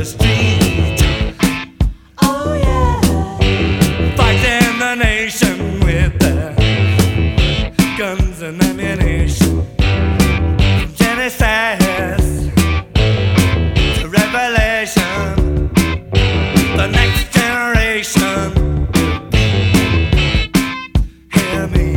the street. Oh yeah. Fighting the nation with their guns and ammunition. From Genesis to Revelation, the next generation will be. Hear me.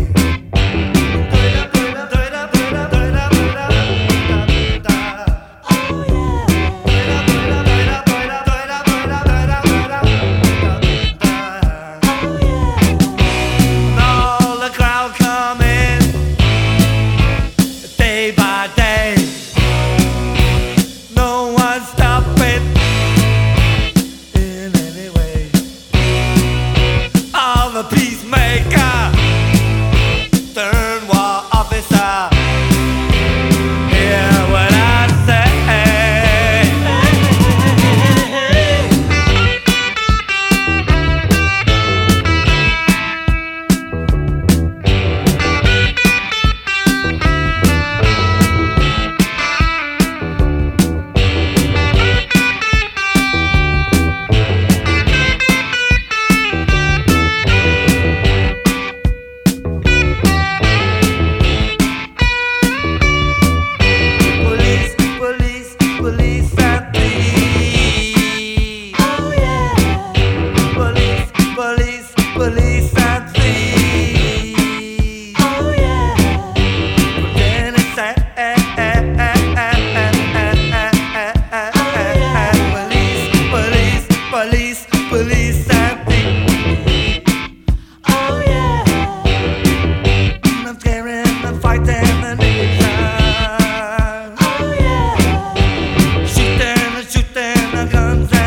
All the crowd coming day by day. No one stop it in any way. All the peacemaker turn war officer. Hear what I say. Police, police, police and thieves. Oh yeah. Police, police, police and thieves. Oh yeah. Police, police, police and thieves. Oh yeah. I'm tearing and fighting the nation. Oh yeah. Shooting and shooting the guns and